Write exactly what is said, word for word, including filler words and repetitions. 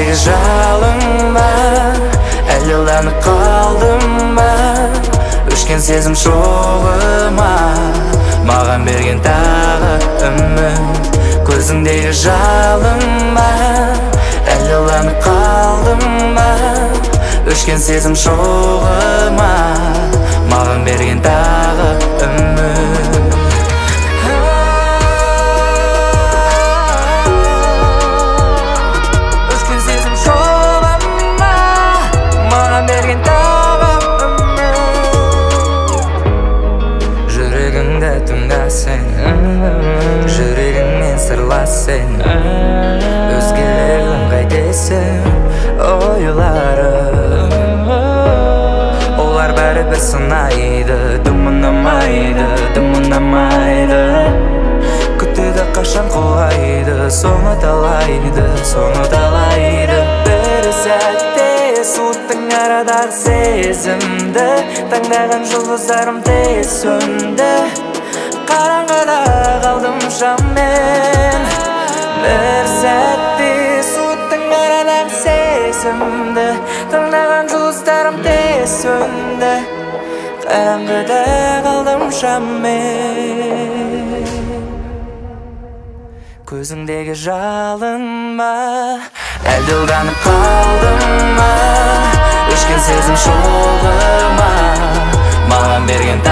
Көзіңдегі жалын ба, әлі ұлданып қалдым ба, өшкен сезім шоғы ма, маған берген тағы үміт. Көзіңдегі жалын ба, әлі ұлданып қалдым ба, өшкен сезім шоғы ма, маған берген тағы үміт. Өшкен сезім шоғы ма, маған берген тағы үміт. Жүрегімді тыңда сен, жүрегіңмен сырлас сен, өзгелердің қайтесің ойларым. Олар бәрі бір сынайды, дымынамайды, дымынамайды. Күтеді қашан қолайды, соны талайды, соны талайды. Бір сәтте суыттың арадағы сезімді, таңдаған жұлдыздарым тез сөнді. Қараңғыда қалдым шаммен. Бір сәтте суыттың арадағы сезімді, таңдаған жұлдыздарым тез сөнді. Қараңғыда қалдым шаммен. Көзіңдегі жалын ба, әлде ұлданып қалдым ба, өшкен сезім шоғы ма, маған берген